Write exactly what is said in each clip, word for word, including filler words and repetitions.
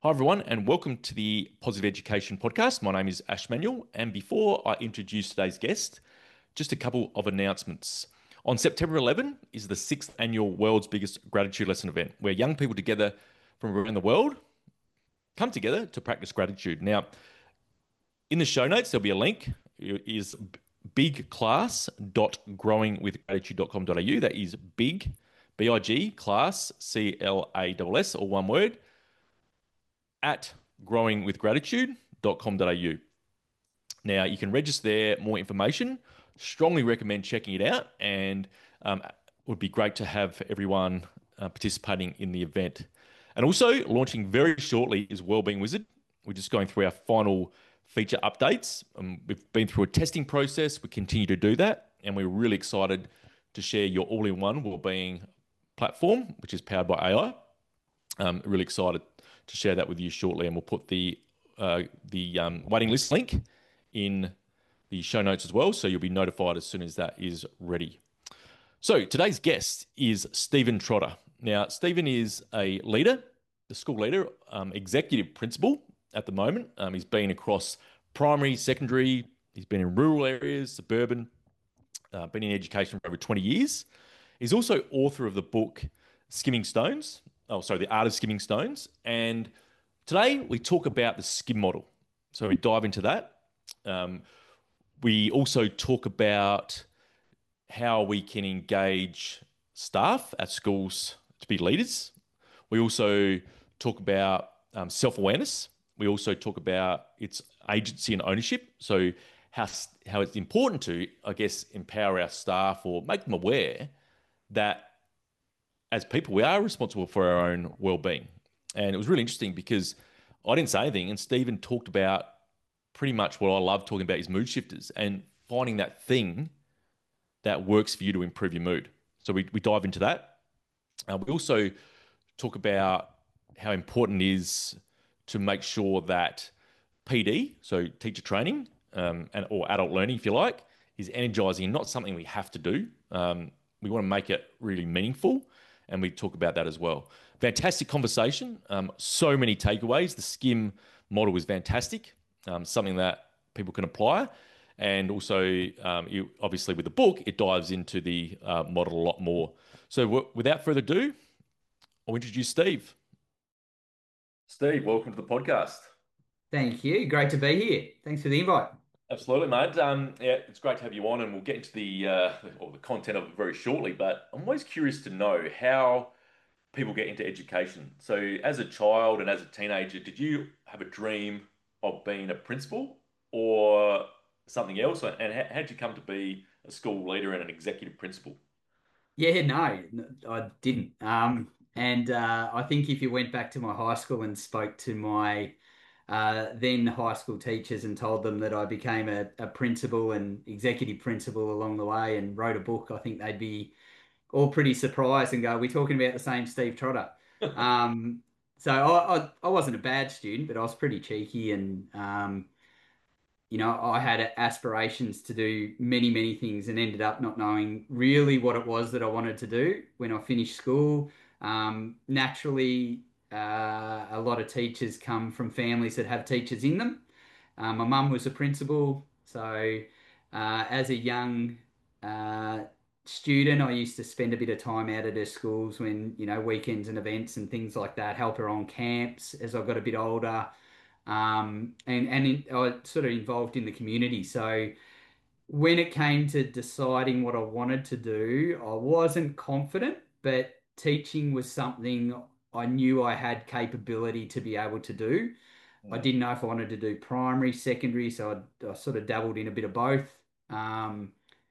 Hi, everyone, and welcome to the Positive Education Podcast. My name is Ash Manuel, and before I introduce today's guest, just a couple of announcements. On September eleventh is the sixth annual World's Biggest Gratitude Lesson event, where young people together from around the world come together to practice gratitude. Now, in the show notes, there'll be a link. It is bigclass dot growing with gratitude dot com dot a u. That is big, B I G, class, C L A S S, or one word, at growing with gratitude dot com dot a u. Now, you can register there, more information. Strongly recommend checking it out, and um, it would be great to have everyone uh, participating in the event. And also, launching very shortly is Wellbeing Wizard. We're just going through our final feature updates. Um, we've been through a testing process. We continue to do that, and we're really excited to share your all-in-one wellbeing platform, which is powered by A I. Um, really excited to share that with you shortly, and we'll put the uh, the um, waiting list link in the show notes as well, so you'll be notified as soon as that is ready. So today's guest is Stephen Trotter. Now, Stephen is a leader, the school leader, um, executive principal at the moment. Um, he's been across primary, secondary. He's been in rural areas, suburban, uh, been in education for over twenty years. He's also author of the book Skimming Stones. Oh, sorry, The Art of Skimming Stones. And today we talk about the skim model. So we dive into that. Um, we also talk about how we can engage staff at schools to be leaders. We also talk about um, self-awareness. We also talk about its agency and ownership. So how, how it's important to, I guess, empower our staff or make them aware that as people, we are responsible for our own well-being. And it was really interesting because I didn't say anything, and Stephen talked about pretty much what I love talking about is mood shifters and finding that thing that works for you to improve your mood. So we, we dive into that. Uh, we also talk about how important it is to make sure that P D, so teacher training, um, and or adult learning, if you like, is energizing and not something we have to do. Um, we want to make it really meaningful, and we talk about that as well. Fantastic conversation. Um, so many takeaways. The skim model is fantastic, um, something that people can apply. And also, um, you, obviously, with the book, it dives into the uh, model a lot more. So, w- without further ado, I'll introduce Steve. Steve, welcome to the podcast. Thank you. Great to be here. Thanks for the invite. Absolutely, mate. Um, yeah, it's great to have you on, and we'll get into the uh, or the content of it very shortly. But I'm always curious to know how people get into education. So, as a child and as a teenager, did you have a dream of being a principal or something else? And how, how did you come to be a school leader and an executive principal? Yeah, no, n- I didn't. Um, and uh, I think if you went back to my high school and spoke to my uh, then high school teachers and told them that I became a, a principal and executive principal along the way and wrote a book, I think they'd be all pretty surprised and go, "We're talking about the same Steve Trotter." Um, so I, I, I wasn't a bad student, but I was pretty cheeky and um, you know, I had aspirations to do many, many things and ended up not knowing really what it was that I wanted to do when I finished school. Um, naturally, uh, a lot of teachers come from families that have teachers in them. Um, my mum was a principal, so uh, as a young uh, student, I used to spend a bit of time out at her schools when, you know, weekends and events and things like that, help her on camps as I got a bit older um, and and in, I sort of involved in the community. So when it came to deciding what I wanted to do, I wasn't confident, but teaching was something I knew I had capability to be able to do. I Mm. didn't know if I wanted to do primary, secondary, so I, I sort of dabbled in a bit of both. Um,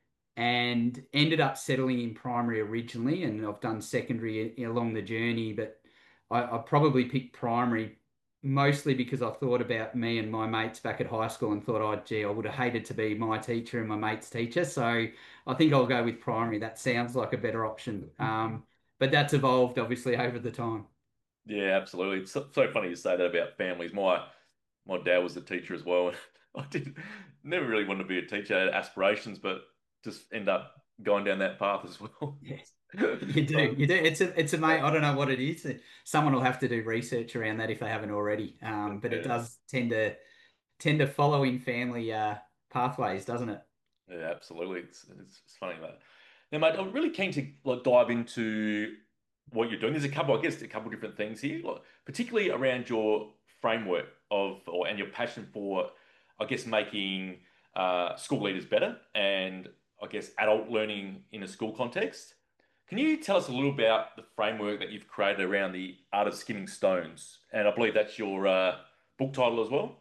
and ended up settling in primary originally, and I've done secondary along the journey, but I, I probably picked primary mostly because I thought about me and my mates back at high school and thought, oh, gee, I would have hated to be my teacher and my mate's teacher. So I think I'll go with primary. That sounds like a better option. Um, but that's evolved obviously over the time. Yeah, absolutely. It's so, so funny you say that about families. My my dad was a teacher as well, and I did never really wanted to be a teacher. I had aspirations, but just end up going down that path as well. Yeah. You do, So, you do. It's a, it's a yeah, mate. I don't know what it is. Someone will have to do research around that if they haven't already. Um, but it yeah, does tend to tend to follow in family uh, pathways, doesn't it? yeah, absolutely. It's, it's it's funny that. Now, mate, I'm really keen to like dive into what you're doing. There's a couple, I guess, a couple different things here, like, particularly around your framework of, or and your passion for, I guess, making uh, school leaders better, and I guess adult learning in a school context. Can you tell us a little about the framework that you've created around the art of skimming stones? And I believe that's your uh, book title as well.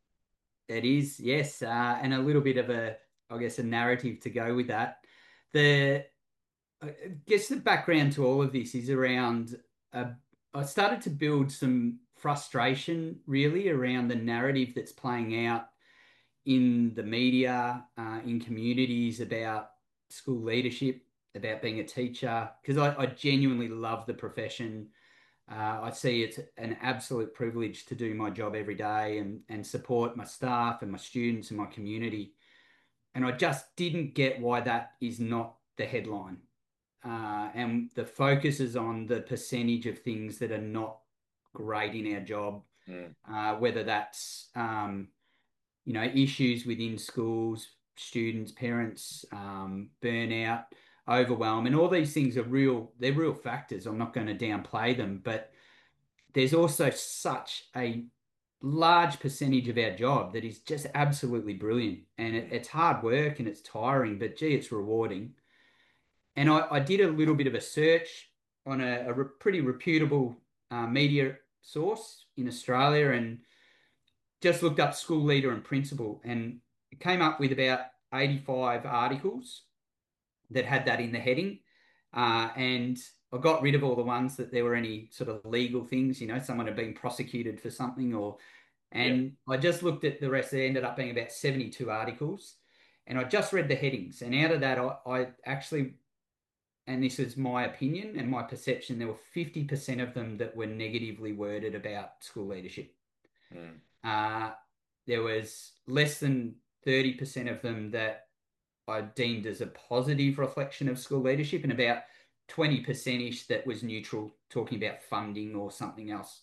It is, yes, uh, and a little bit of a, I guess, a narrative to go with that. The, I guess the background to all of this is around. Uh, I started to build some frustration really around the narrative that's playing out in the media, uh, in communities about school leadership, about being a teacher, because I, I genuinely love the profession. Uh, I see it's an absolute privilege to do my job every day and, and support my staff and my students and my community. And I just didn't get why that is not the headline. Uh, and the focus is on the percentage of things that are not great in our job, Mm, uh, whether that's um, you know, issues within schools, students, parents, um, burnout, overwhelm, and all these things are real, they're real factors. I'm not going to downplay them, but there's also such a large percentage of our job that is just absolutely brilliant. And it, mm, it's hard work and it's tiring, but gee, it's rewarding. And I, I did a little bit of a search on a, a re pretty reputable uh, media source in Australia and just looked up school leader and principal and came up with about eighty-five articles that had that in the heading. Uh, and I got rid of all the ones that there were any sort of legal things, you know, someone had been prosecuted for something or, yeah. and I just looked at the rest. There ended up being about seventy-two articles. And I just read the headings. And out of that, I, I actually, and this is my opinion and my perception, there were fifty percent of them that were negatively worded about school leadership. Mm, Uh, there was less than thirty percent of them that I deemed as a positive reflection of school leadership, and about twenty percent-ish that was neutral, talking about funding or something else.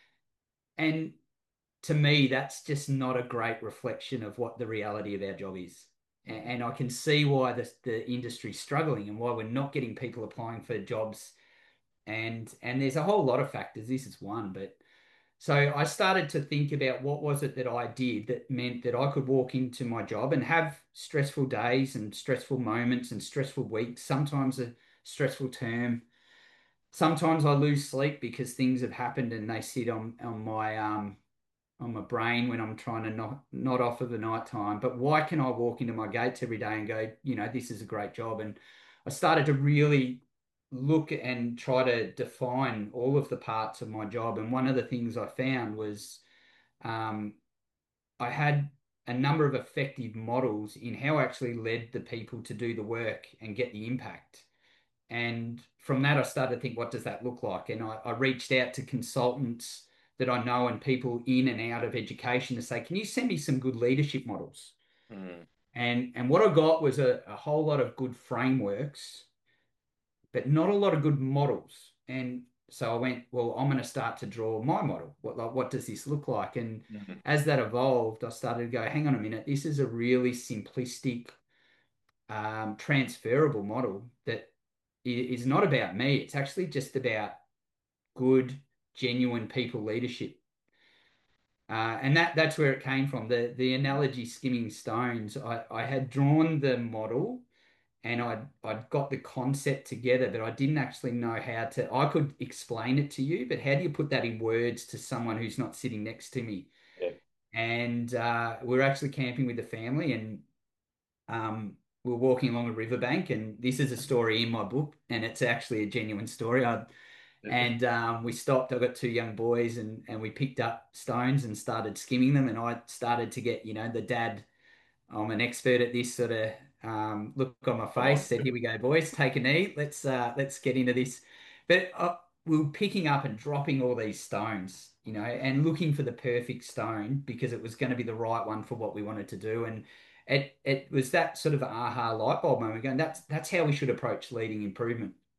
And to me, that's just not a great reflection of what the reality of our job is. mm, And I can see why the, the industry's struggling and why we're not getting people applying for jobs. And and there's a whole lot of factors. This is one, but so I started to think about what was it that I did that meant that I could walk into my job and have stressful days and stressful moments and stressful weeks, sometimes a stressful term. Sometimes I lose sleep because things have happened and they sit on on my um on my brain when I'm trying to not not off of the night time. But why can I walk into my gates every day and go, you know, this is a great job? And I started to really look and try to define all of the parts of my job. And one of the things I found was um, I had a number of effective models in how I actually led the people to do the work and get the impact. And from that, I started to think, what does that look like? And I, I reached out to consultants that I know and people in and out of education to say, can you send me some good leadership models? mm, And and what I got was a, a whole lot of good frameworks, but not a lot of good models. And so I went, well, I'm going to start to draw my model. What like, what does this look like? And mm, as that evolved, I started to go, hang on a minute, this is a really simplistic, um, transferable model that is not about me. It's actually just about good, genuine people leadership. Uh, and that that's where it came from. The the mm, analogy skimming stones. I, I had drawn the model and I'd I'd got the concept together, but I didn't actually know how to. I could explain it to you, but how do you put that in words to someone who's not sitting next to me? yeah. And uh, we we're actually camping with the family, and um, we we're walking along a riverbank, and this is a story in my book, and it's actually a genuine story. I and um, we stopped. I got two young boys, and and we picked up stones and started skimming them. And I started to get, you know, the dad. I'm an expert at this sort of um, look on my Come face. on. Said, "Here we go, boys. Take a knee. Let's uh, let's get into this." But uh, we were picking up and dropping all these stones, you know, and looking for the perfect stone because it was going to be the right one for what we wanted to do. And it it was that sort of aha light bulb moment going, that's that's how we should approach leading improvement.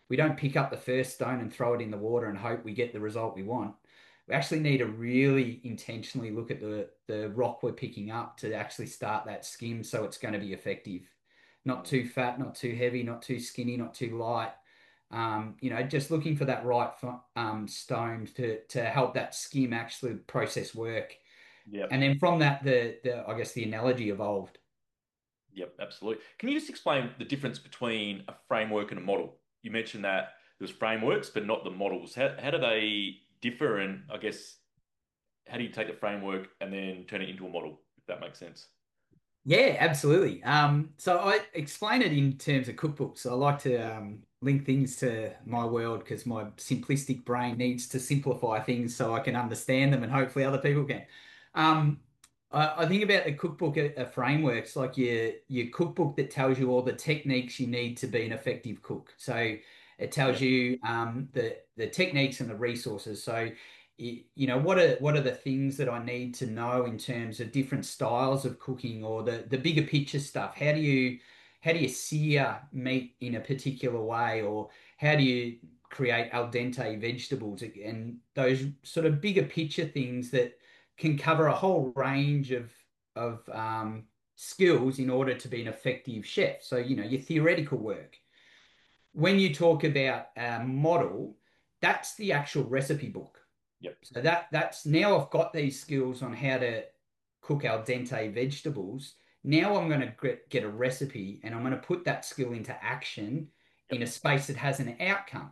we don't pick up the first stone and throw it in the water and hope we get the result we want. We actually need to really intentionally look at the the rock we're picking up to actually start that skim so it's going to be effective. Not too fat, not too heavy, not too skinny, not too light. Um, you know, just looking for that right um, stone to to help that skim actually process work. Yep. And then from that, the the I guess the analogy evolved. Yep, absolutely. Can you just explain the difference between a framework and a model? You mentioned that there's frameworks, but not the models. How, how do they differ? And I guess, how do you take the framework and then turn it into a model, if that makes sense? Yeah, absolutely. Um, so I explain it in terms of cookbooks. I like to um, link things to my world because my simplistic brain needs to simplify things so I can understand them and hopefully other people can. Um, I, I think about the cookbook uh, uh, frameworks like your your cookbook that tells you all the techniques you need to be an effective cook. So it tells Yep, you um, the the techniques and the resources. So you, you know, what are what are the things that I need to know in terms of different styles of cooking or the the bigger picture stuff? How do you how do you sear meat in a particular way, or how do you create al dente vegetables and those sort of bigger picture things that can cover a whole range of of um, skills in order to be an effective chef. So, you know, your theoretical work. When you talk about a model, that's the actual recipe book. yep, So that that's now I've got these skills on how to cook al dente vegetables. Now I'm going to get, get a recipe and I'm going to put that skill into action yep, in a space that has an outcome.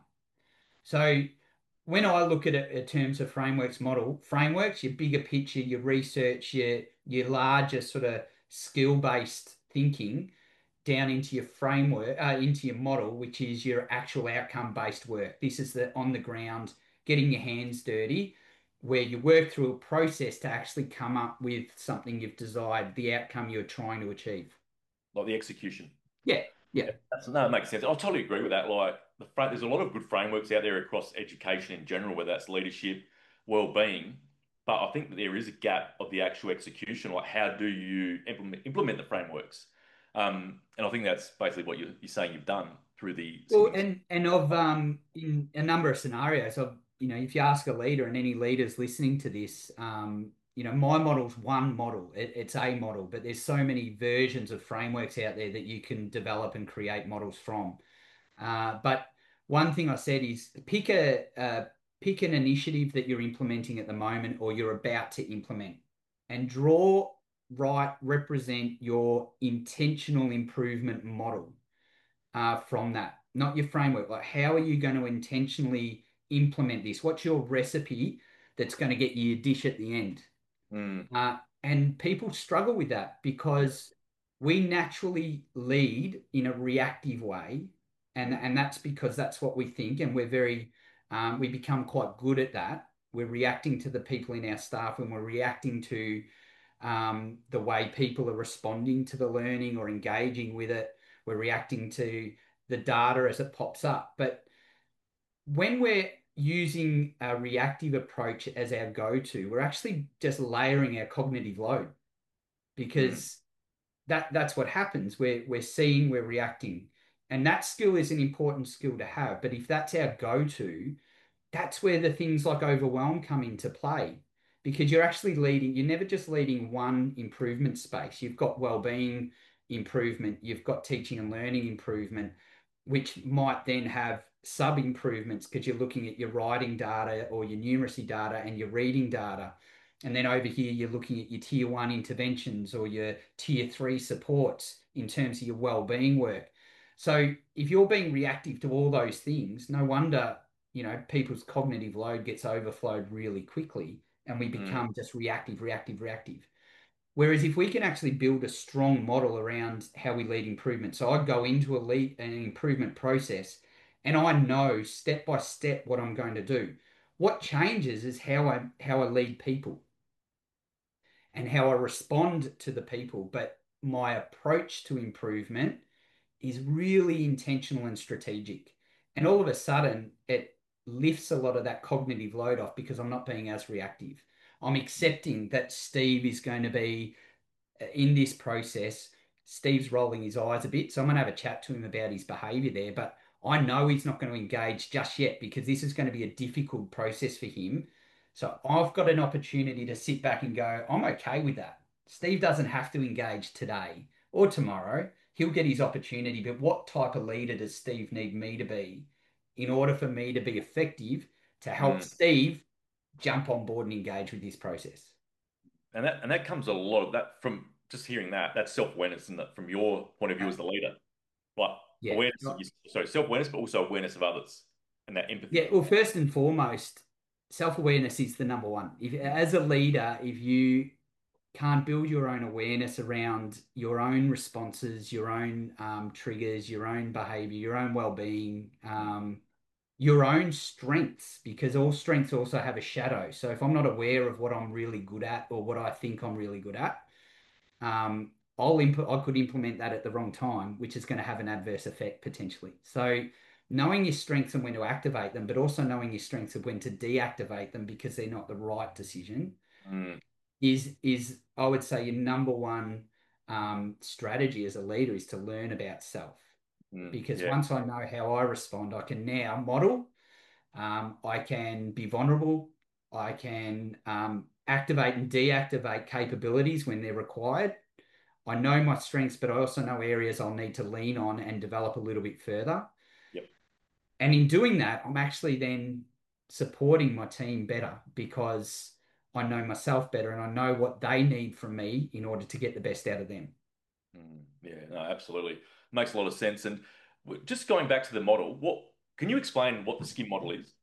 So when I look at it in terms of frameworks model, frameworks, your bigger picture, your research, your your larger sort of skill-based thinking down into your framework, uh, into your model, which is your actual outcome-based work. This is the on the ground, getting your hands dirty, where you work through a process to actually come up with something you've desired, the outcome you're trying to achieve. like the execution. Yeah, yeah. Yep, that's, no, it makes sense. I totally agree with that. Like the fra- there's a lot of good frameworks out there across education in general, whether that's leadership, well-being. But I think that there is a gap of the actual execution. Like, how do you implement implement the frameworks? Um, and I think that's basically what you're, you're saying you've done through the Well, skimming. and and of um in a number of scenarios, of you know, if you ask a leader and any leaders listening to this, um, you know, my model's one model. It, it's a model, but there's so many versions of frameworks out there that you can develop and create models from. Uh, but one thing I said is pick a uh, pick an initiative that you're implementing at the moment or you're about to implement, and draw, write, represent your intentional improvement model uh, from that, not your framework. Like, how are you going to intentionally implement this? What's your recipe that's going to get you your dish at the end? Mm, Uh, and people struggle with that yeah. because we naturally lead in a reactive way. And, Mm, and that's because that's what we think. And we're very, um, we become quite good at that. We're reacting to the people in our staff and we're reacting to um, the way people are responding to the learning or engaging with it. We're reacting to the data as it pops up. But when we're using a reactive approach as our go-to, we're actually just layering our cognitive load mm, because that that's what happens. We're we're seeing, we're reacting. And that skill is an important skill to have. But if that's our go-to, that's where the things like overwhelm come into play because you're actually leading, you're never just leading one improvement space. You've got well-being improvement, you've got teaching and learning improvement, which might then have sub improvements because you're looking at your writing data or your numeracy data and your reading data. And then over here, you're looking at your tier one interventions or your tier three supports in terms of your well-being work. So if you're being reactive to all those things, no wonder you know, people's cognitive load gets overflowed really quickly and we mm, become just reactive, reactive, reactive. Whereas if we can actually build a strong model around how we lead improvement, so I go into a lead an improvement process and I know step by step what I'm going to do. What changes is how I how I lead people and how I respond to the people, but my approach to improvement is really intentional and strategic. And all mm, of a sudden, it lifts a lot of that cognitive load off because I'm not being as reactive. I'm mm, accepting that Steve is going to be uh, in this process. Steve's rolling his eyes a bit, so I'm going to have a chat to him about his behavior there. But I know he's not going to engage just yet because this is going to be a difficult process for him. So I've got an opportunity to sit back and go, I'm okay with that. Steve doesn't have to engage today or tomorrow. He'll get his opportunity. But what type of leader does Steve need me to be in order for me to be effective to help Mm. Steve jump on board and engage with this process? And that and that comes a lot of that from just hearing that. That's self-awareness and that from your point of view Uh, as the leader. Like yeah. awareness of your, sorry, self-awareness, but also awareness of others and that Yeah, empathy. well, first and foremost, self-awareness is the number one. If as a leader, if you can't build your own awareness around your own responses, your own um, triggers, your own behavior, your own well-being, Mm, um, your own strengths, because all strengths also have a shadow. So if I'm not aware of what I'm really good at or what I think I'm really good at, um, I'll imp I could implement that at the wrong time, which is going to have an adverse effect potentially. So knowing your strengths and when to activate them, but also knowing your strengths of when to deactivate them because they're not the right decision mm, is is I would say your number one um, strategy as a leader is to learn about self. mm, Because yeah. once I know how I respond, I can now model. Um, I can be vulnerable. I can um, activate and deactivate capabilities when they're required. I know my strengths, but I also know areas I'll need to lean on and develop a little bit further. Yep. And in doing that, I'm actually then supporting my team better because I know myself better and I know what they need from me in order to get the best out of them. Mm, yeah, no, absolutely. Makes a lot of sense. And w- just going back to the model, what can you explain what the skin model is?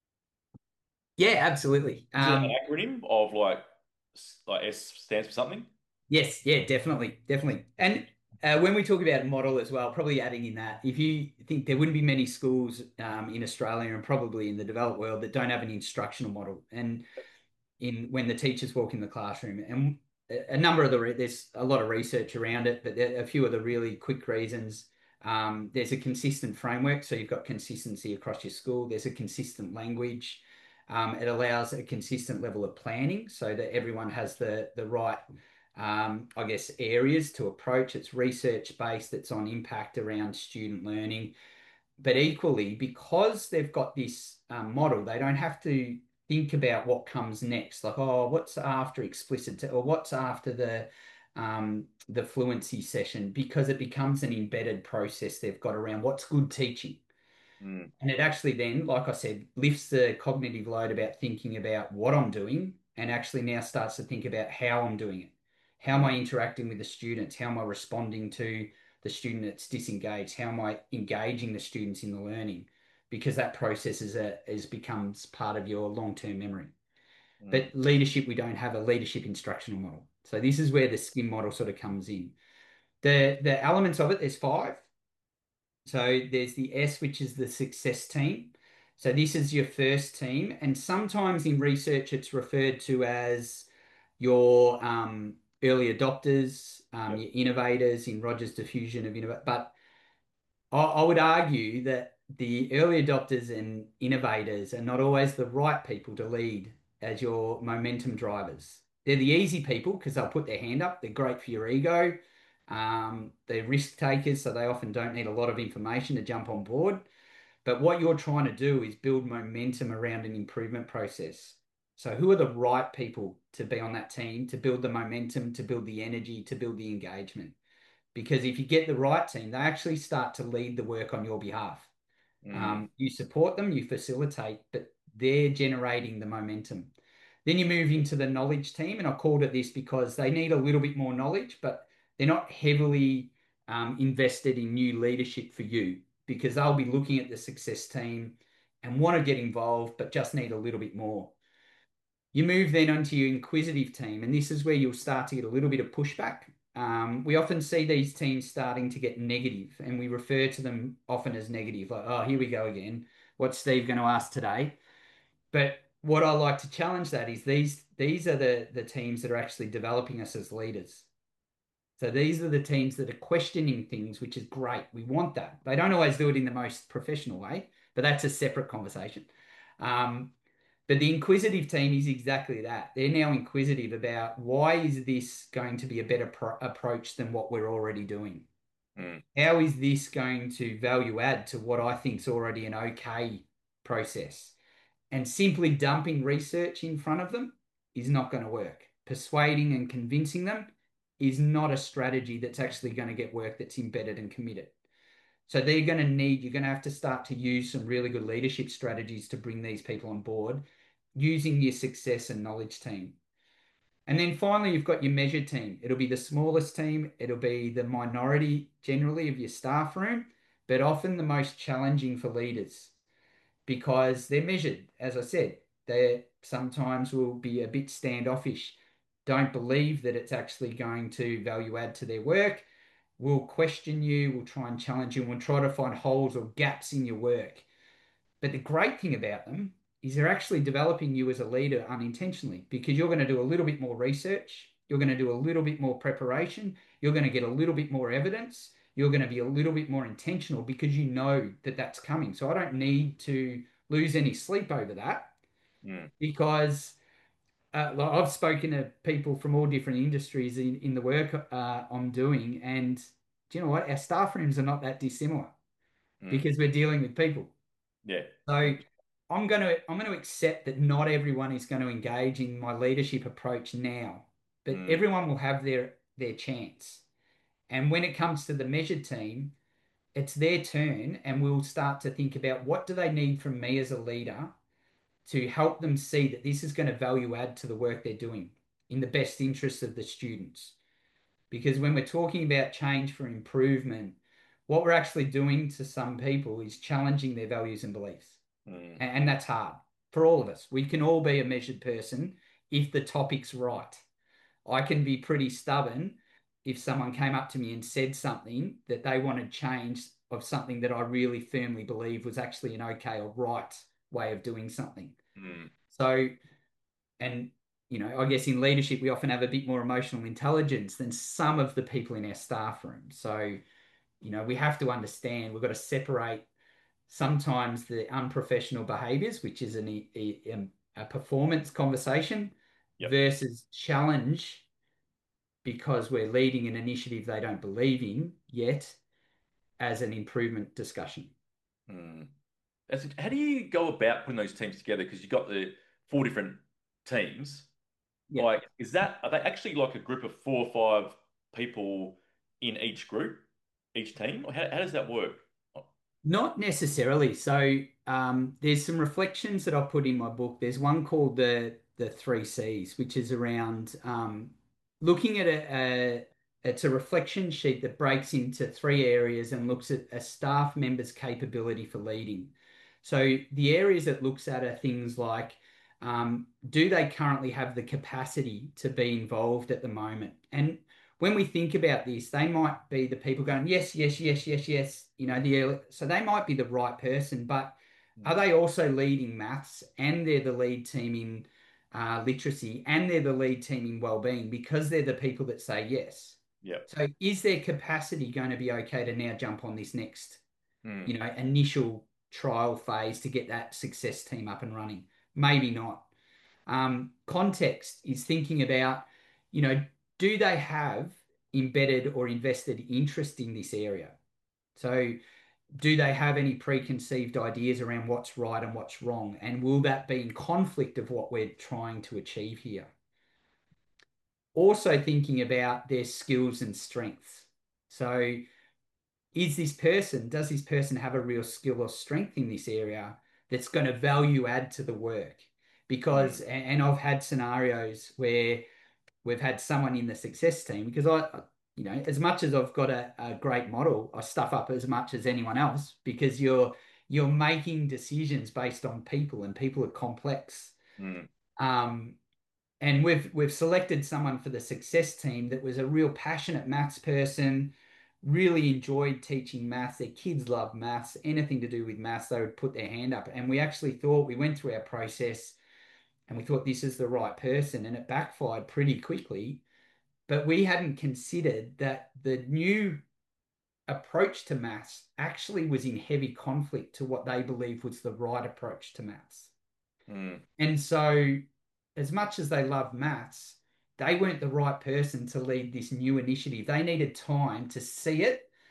Yeah, absolutely. Is it an Um, acronym of like s- like S stands for something? yes, yeah, definitely, definitely. And uh, when we talk about model as well, probably adding in that, if you think there wouldn't be many schools um, in Australia and probably in the developed world that don't have an instructional model. And in when the teachers walk in the classroom. And a number of the there's a lot of research around it, but there, a few of the really quick reasons. Um, there's a consistent framework, so you've got consistency across your school. There's a consistent language. Um, it allows a consistent level of planning so that everyone has the the right, um, I guess, areas to approach. It's research based. It's on impact around student learning, but equally, because they've got this um, model, they don't have to think about what comes next. Like, oh, what's after explicit or what's after the um, the fluency session, because it becomes an embedded process they've got around what's good teaching. Mm, And it actually then, like I said, lifts the cognitive load about thinking about what I'm doing and actually now starts to think about how I'm doing it. How am I mm, interacting with the students? How am I responding to the student that's disengaged? How am I engaging the students in the learning? Because that process is a is becomes part of your long-term memory. mm, But leadership, we don't have a leadership instructional model. So this is where the skin model sort of comes in. The the elements of it, there's five. So there's the S, which is the success team. So this is your first team, and sometimes in research it's referred to as your um, early adopters, um, yep. your innovators in Rogers diffusion of innovate. But I, I would argue that the early adopters and innovators are not always the right people to lead as your momentum drivers. They're the easy people because they'll put their hand up. They're great for your ego. Um, they're risk takers, so they often don't need a lot of information to jump on board. But what you're trying to do is build momentum around an improvement process. So, who are the right people to be on that team to build the momentum, to build the energy, to build the engagement? Because if you get the right team, they actually start to lead the work on your behalf. Mm, Um, you support them, you facilitate, but they're generating the momentum. Then you move into the knowledge team, and I called it this because they need a little bit more knowledge, but they're not heavily um, invested in new leadership for you because they'll be looking at the success team and want to get involved, but just need a little bit more. You move then onto your inquisitive team, and this is where you'll start to get a little bit of pushback. Um, we often see these teams starting to get negative, and we refer to them often as negative, like, oh, here we go again. What's Steve going to ask today? But what I like to challenge that is these these are the the teams that are actually developing us as leaders. So these are the teams that are questioning things, which is great. We want that. They don't always do it in the most professional way, but that's a separate conversation. Um, but the inquisitive team is exactly that. They're now inquisitive about why is this going to be a better pro approach than what we're already doing. Mm, How is this going to value add to what I think is already an okay process? And simply dumping research in front of them is not going to work. Persuading and convincing them is not a strategy that's actually going to get work that's embedded and committed. So they're going to need, you're going to have to start to use some really good leadership strategies to bring these people on board using your success and knowledge team. And then finally, you've got your measure team. It'll be the smallest team, it'll be the minority generally of your staff room, but often the most challenging for leaders because they're measured. As I said, they sometimes will be a bit standoffish, don't believe that it's actually going to value add to their work, will question you, will try and challenge you, and will try to find holes or gaps in your work. But the great thing about them is they're actually developing you as a leader unintentionally because you're going to do a little bit more research, you're going to do a little bit more preparation, you're going to get a little bit more evidence, you're going to be a little bit more intentional because you know that that's coming. So I don't need to lose any sleep over that mm, because uh, like I've spoken to people from all different industries in, in the work uh, I'm doing, and do you know what? Our staff rooms are not that dissimilar mm. because we're dealing with people. Yeah. So I'm going to I'm going to accept that not everyone is going to engage in my leadership approach now, but Mm, everyone will have their their chance. And when it comes to the measured team, it's their turn, and we'll start to think about what do they need from me as a leader to help them see that this is going to value add to the work they're doing in the best interest of the students. Because when we're talking about change for improvement, what we're actually doing to some people is challenging their values and beliefs. mm, And, and that's hard for all of us. We can all be a measured person if the topic's right. I can be pretty stubborn if someone came up to me and said something that they wanted change of something that I really firmly believe was actually an okay or right way of doing something. mm, So, and you know, I guess in leadership, we often have a bit more emotional intelligence than some of the people in our staff room. So, you know, we have to understand we've got to separate sometimes the unprofessional behaviors, which is an, a, a performance conversation, yep. versus challenge because we're leading an initiative they don't believe in yet as an improvement discussion. Mm. That's, how do you go about putting those teams together? Because you've got the four different teams. Yeah. Like, is that, are they actually like a group of four or five people in each group, each team? Or how, how does that work? Not necessarily. So um, there's some reflections that I put in my book. There's one called the the three C's, which is around um, looking at a, a it's a reflection sheet that breaks into three areas and looks at a staff member's capability for leading. So the areas it looks at are things like um, do they currently have the capacity to be involved at the moment? And when we think about this, they might be the people going, yes, yes, yes, yes, yes. You know, the so they might be the right person, but are Mm. they also leading maths and they're the lead team in uh, literacy and they're the lead team in wellbeing because they're the people that say yes. Yep. So is their capacity going to be okay to now jump on this next, Mm. you know, initial trial phase to get that success team up and running? Maybe not. Um, context is thinking about, you know, do they have embedded or invested interest in this area? So, do they have any preconceived ideas around what's right and what's wrong? And will that be in conflict of what we're trying to achieve here? Also, thinking about their skills and strengths. So, is this person, does this person have a real skill or strength in this area that's going to value add to the work? Because, Mm. and I've had scenarios where we've had someone in the success team, because I, you know, as much as I've got a, a great model, I stuff up as much as anyone else because you're you're making decisions based on people and people are complex. Mm. Um, and we've we've selected someone for the success team that was a real passionate maths person, really enjoyed teaching maths. Their kids love maths, anything to do with maths, they would put their hand up. And we actually thought we went through our process and we thought this is the right person, and it backfired pretty quickly. But we hadn't considered that the new approach to maths actually was in heavy conflict to what they believed was the right approach to maths. Mm. And so, as much as they love maths, they weren't the right person to lead this new initiative. They needed time to see it,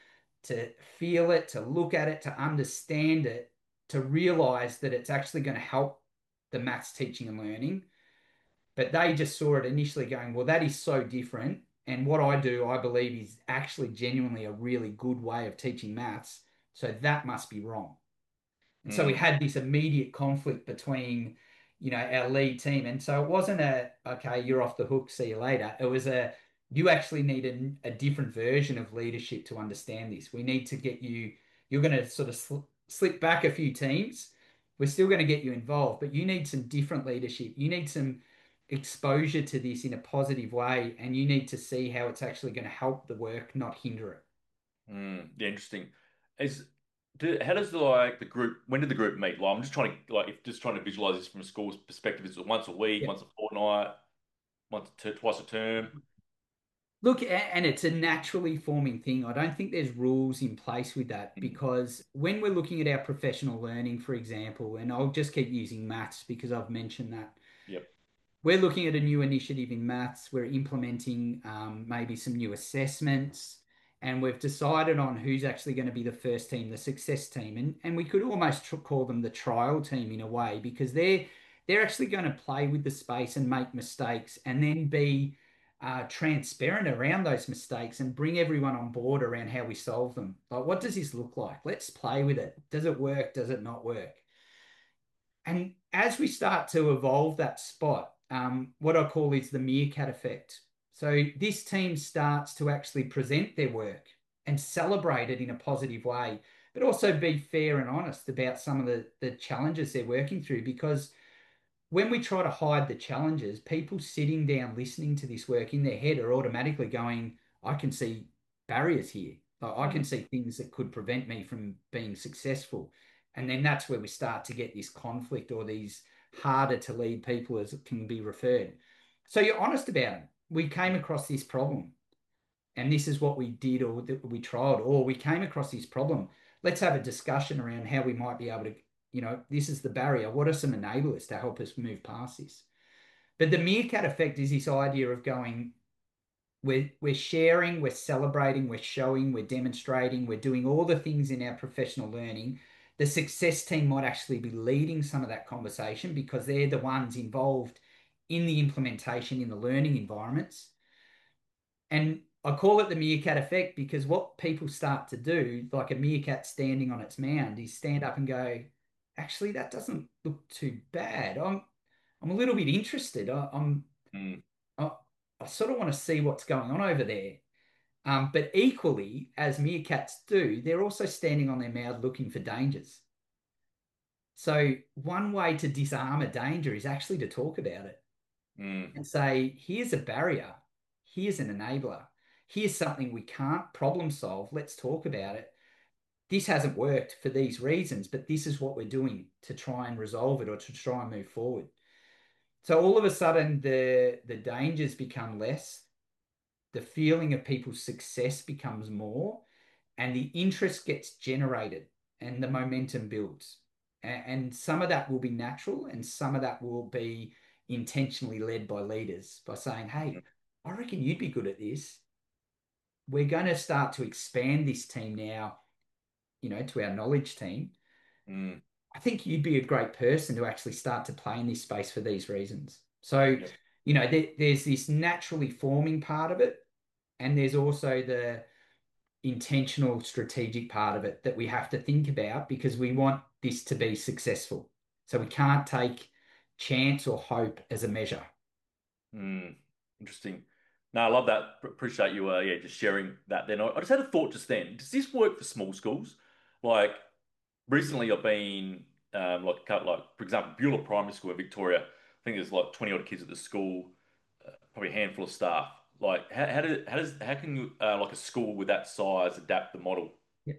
to feel it, to look at it, to understand it, to realize that it's actually going to help the maths teaching and learning. But they just saw it initially going, well, that is so different. And what I do, I believe, is actually genuinely a really good way of teaching maths. So that must be wrong. And so we Mm, had this immediate conflict between, you know, our lead team. And so it wasn't a, okay, you're off the hook, see you later. It was a, you actually need a, a different version of leadership to understand this. We need to get you, you're going to sort of sl slip back a few teams. We're still going to get you involved, but you need some different leadership. You need some exposure to this in a positive way, and you need to see how it's actually going to help the work, not hinder it. mm, yeah, interesting. Is do, how does the like the group? When did the group meet? Like, I'm just trying to like if just trying to visualize this from a school's perspective. Is it once a week, Yeah. once a fortnight, once a ter twice a term? Look, and it's a naturally forming thing. I don't think there's rules in place with that Mm, because when we're looking at our professional learning, for example, and I'll just keep using maths because I've mentioned that. yep. We're looking at a new initiative in maths. We're implementing um, maybe some new assessments, and we've decided on who's actually going to be the first team, the success team, and and we could almost tr call them the trial team in a way because they're they're actually going to play with the space and make mistakes, and then be uh, transparent around those mistakes and bring everyone on board around how we solve them. Like, what does this look like? Let's play with it. Does it work? Does it not work? And as we start to evolve that spot, um, what I call is the meerkat effect. So this team starts to actually present their work and celebrate it in a positive way, but also be fair and honest about some of the, the challenges they're working through. Because when we try to hide the challenges, people sitting down listening to this work in their head are automatically going, I can see barriers here. Like, I can Mm, see things that could prevent me from being successful. And then that's where we start to get this conflict or these harder to lead people, as it can be referred. So you're honest about it. We came across this problem and this is what we did or that we tried, or we came across this problem. Let's have a discussion around how we might be able to, you know, this is the barrier. What are some enablers to help us move past this? But the meerkat effect is this idea of going, we're, we're sharing, we're celebrating, we're showing, we're demonstrating, we're doing all the things in our professional learning. The success team might actually be leading some of that conversation because they're the ones involved in the implementation in the learning environments. And I call it the meerkat effect because what people start to do, like a meerkat standing on its mound, is stand up and go, actually, that doesn't look too bad. I'm I'm a little bit interested. I, I'm mm, I, I sort of want to see what's going on over there. Um, but equally, as meerkats do, they're also standing on their mound looking for dangers. So one way to disarm a danger is actually to talk about it mm, and say, here's a barrier, here's an enabler, here's something we can't problem solve. Let's talk about it. This hasn't worked for these reasons, but this is what we're doing to try and resolve it or to try and move forward. So all of a sudden, the the dangers become less, the feeling of people's success becomes more, and the interest gets generated and the momentum builds. And some of that will be natural, and some of that will be intentionally led by leaders by saying, hey, I reckon you'd be good at this. We're going to start to expand this team now, you know, to our knowledge team. mm, I think you'd be a great person to actually start to play in this space for these reasons. So, yep. you know, there, there's this naturally forming part of it, and there's also the intentional strategic part of it that we have to think about because we want this to be successful. So we can't take chance or hope as a measure. Mm, interesting. No, I love that. P- appreciate you, uh, yeah, just sharing that. Then I, I just had a thought just then. Does this work for small schools? Like recently, I've been um, like, cut- like for example, Beulah Primary School in Victoria. I think there's like twenty odd kids at the school, uh, probably a handful of staff. Like, how, how, do, how does how can you, uh, like a school with that size adapt the model? Yeah.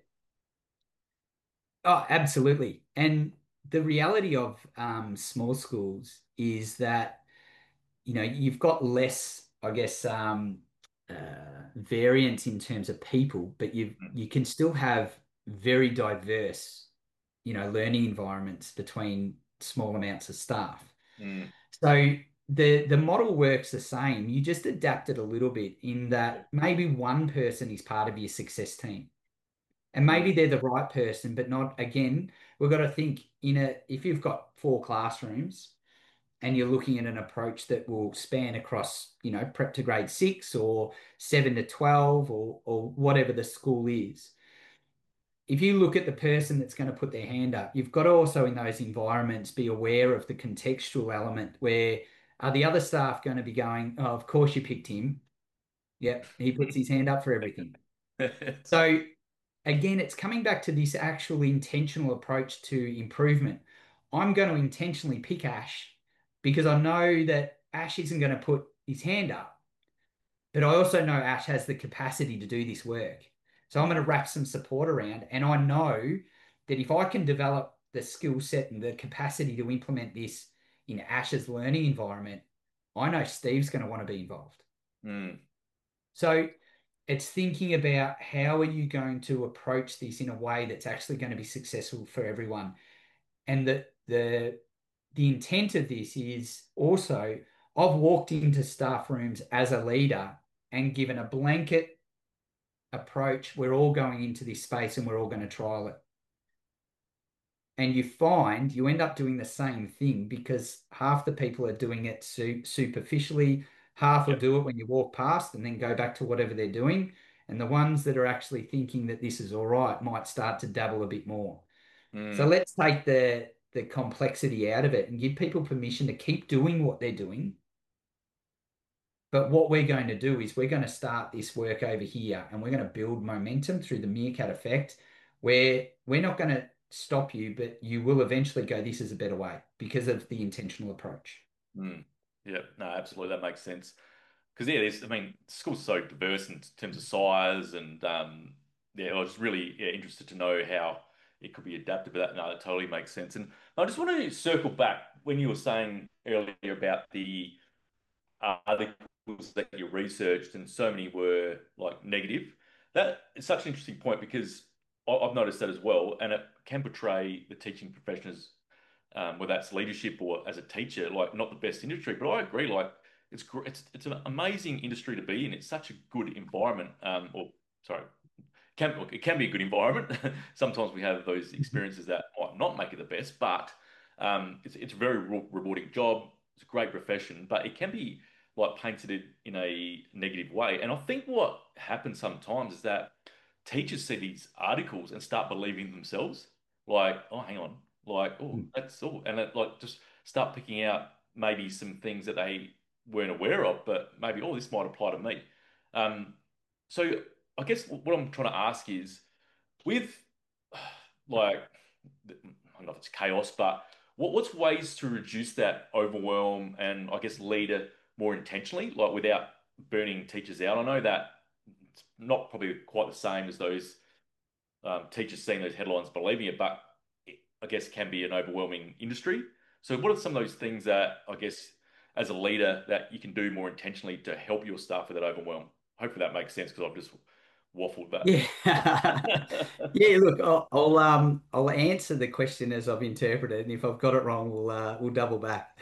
Oh, absolutely. And the reality of um, small schools is that, you know, you've got less, I guess, um, uh, variance in terms of people, but you Mm, you can still have very diverse, you know, learning environments between small amounts of staff. mm, So the the model works the same. You just adapt it a little bit in yep, that maybe one person is part of your success team. And Mm. maybe they're the right person, but not again. We've got to think in a if you've got four classrooms and you're looking at an approach that will span across, you know, prep to grade six or seven to twelve or or whatever the school is. If you look at the person that's going to put their hand up, you've got to also in those environments be aware of the contextual element where are the other staff going to be going, oh, of course you picked him. Yep, he puts his hand up for everything. So again, it's coming back to this actual intentional approach to improvement. I'm going to intentionally pick Ash because I know that Ash isn't going to put his hand up, but I also know Ash has the capacity to do this work. So I'm going to wrap some support around, and I know that if I can develop the skill set and the capacity to implement this in Ash's learning environment, I know Steve's going to want to be involved. Mm. So it's thinking about how are you going to approach this in a way that's actually going to be successful for everyone. And the the the intent of this is also I've walked into staff rooms as a leader and given a blanket approach. We're all going into this space and we're all going to trial it. And you find you end up doing the same thing because half the people are doing it su superficially, half will Yep. do it when you walk past and then go back to whatever they're doing. And the ones that are actually thinking that this is all right might start to dabble a bit more. So Mm. let's take the the complexity out of it and give people permission to keep doing what they're doing. But what we're going to do is we're going to start this work over here and we're going to build momentum through the meerkat effect where we're not going to stop you, but you will eventually go, this is a better way because of the intentional approach. Mm. Yeah, no, absolutely, that makes sense. Because yeah, there's, I mean, school's so diverse in terms of size, and um, yeah, I was really yeah, interested to know how it could be adapted. But that, no, that totally makes sense. And I just want to circle back when you were saying earlier about the uh, articles that you researched, and so many were like negative. That is such an interesting point because I- I've noticed that as well, and it can portray the teaching profession as um, whether that's leadership or as a teacher, like not the best industry. But I agree, like it's gr- it's it's an amazing industry to be in. It's such a good environment. Um, or sorry, can look, it can be a good environment. Sometimes we have those experiences that might not make it the best, but um, it's it's a very re- rewarding job. It's a great profession, but it can be like painted in in a negative way. And I think what happens sometimes is that teachers see these articles and start believing themselves. Like, oh, hang on, like, oh, that's all, and it, like just start picking out maybe some things that they weren't aware of, but maybe, oh, this might apply to me. Um, so I guess what I'm trying to ask is with like I don't know if it's chaos, but what what's ways to reduce that overwhelm and I guess lead it more intentionally, like without burning teachers out? I know that it's not probably quite the same as those um, teachers seeing those headlines believing it, but it, I guess it can be an overwhelming industry. So what are some of those things that I guess as a leader that you can do more intentionally to help your staff with that overwhelm? Hopefully that makes sense because I've just waffled, but Yeah. Yeah, look, I'll, I'll um I'll answer the question as I've interpreted, and if I've got it wrong, we'll uh, we'll double back.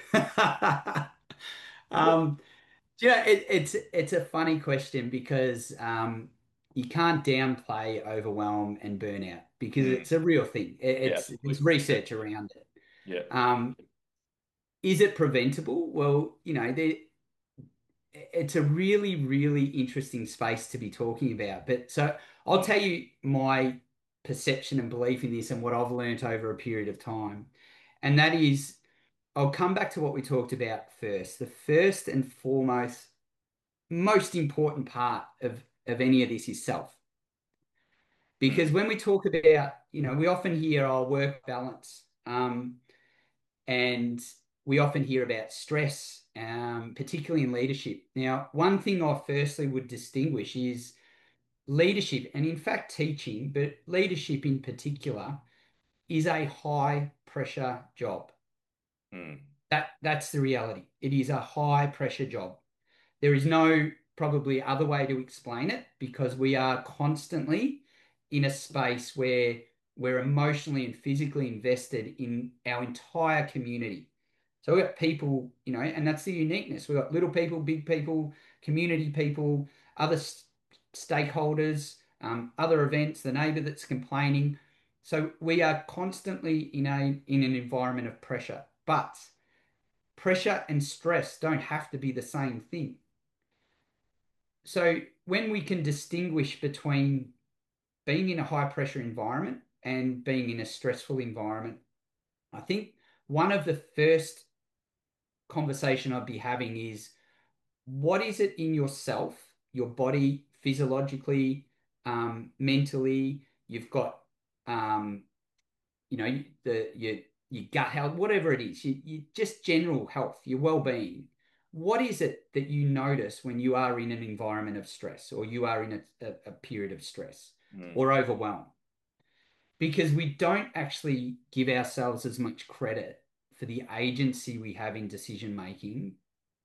yep. Um, yeah, it, it's it's a funny question because um you can't downplay overwhelm and burnout because Mm, it's a real thing. It, yeah, it's absolutely. there's research around it. Yeah. Um, is it preventable? Well, you know, there, it's a really, really interesting space to be talking about. But so I'll tell you my perception and belief in this and what I've learned over a period of time. And that is, I'll come back to what we talked about first. The first and foremost, most important part of, of any of this is self. Because Mm, when we talk about, you know, we often hear our work balance. Um, and we often hear about stress, um, particularly in leadership. Now, one thing I firstly would distinguish is leadership, and in fact, teaching, but leadership in particular, is a high pressure job. mm, That, that's the reality. It is a high pressure job. There is no probably other way to explain it because we are constantly in a space where we're emotionally and physically invested in our entire community. So we've got people, you know, and that's the uniqueness. We've got little people, big people, community people, other s- stakeholders, um, other events, the neighbor that's complaining. So we are constantly in a in an environment of pressure, but pressure and stress don't have to be the same thing. So when we can distinguish between being in a high pressure environment and being in a stressful environment, I think one of the first conversation I'd be having is what is it in yourself, your body, physiologically, um, mentally, you've got, um, you know, the your your gut health, whatever it is, you, you just general health, your well-being. What is it that you notice when you are in an environment of stress or you are in a, a, a period of stress Mm, or overwhelm? Because we don't actually give ourselves as much credit for the agency we have in decision making